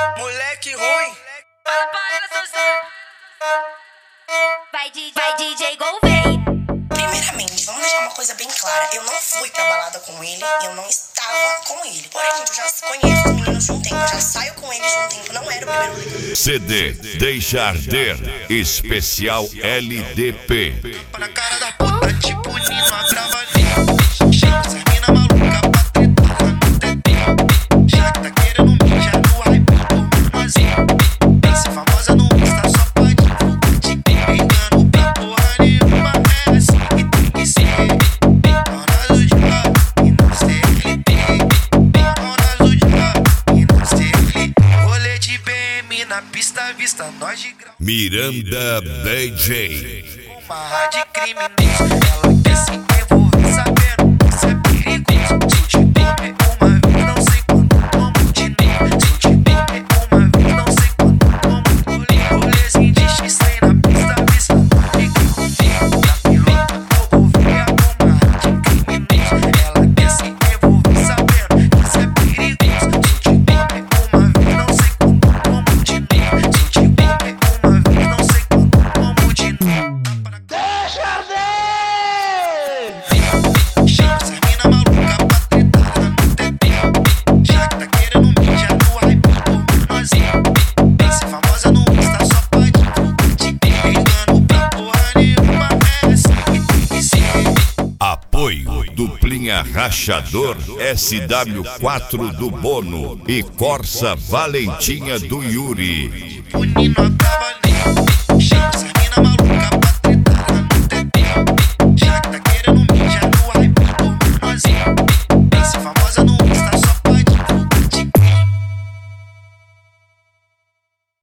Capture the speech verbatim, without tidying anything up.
Moleque ruim. Fala pra ela, seu Zé. Vai, D J, vai D J Gouveia. Primeiramente, vamos deixar uma coisa bem clara. Eu não fui pra balada com ele, eu não estava com ele. Porém, gente, eu já conheço os meninos de um tempo, eu já saio com eles de um tempo, não era o primeiro rolê. C D Deixa Arder Especial L D P. Na cara da puta, tipo Nino, agrava ali. Chega essa mina maluca pra tretar no tetê. Já que tá querendo mijar no hype do mazinho. Tem ser famosa no Insta, só pode te pegando pra porra nenhuma. É assim que tem que ser. Dona do dia e não sei clipe. Dona do dia e não sei clipe. Rolê de B M na pista, vista nós de grau. Miranda D J. Uma rádio criminosa, ela quer se envolver sabendo que isso é perigoso. Se eu te comer uma vez, não sei quando, como de nem. Se eu te comer uma vez, não sei quando, como rolê. Rolezinho de X três na pista, vista no pico. Na pilota, eu vou ver uma rádio criminosa. Ela quer se envolver sabendo que isso é perigoso. Se eu te comer uma vez, não sei quando, como de nem. Se eu te comer uma vez, não sei quando, como de nem. Deixa arder! Chega essa mina maluca pra tretar no tetê. Já que tá querendo mijar no hype do mazinho. Tem ser famosa no Insta, só pode te pegando pra porra nenhuma. É assim que tem que ser. Apoio Duplinha Rachador S W quatro do Bono e Corsa Valentinha do Yuri. O Nino agrava ali.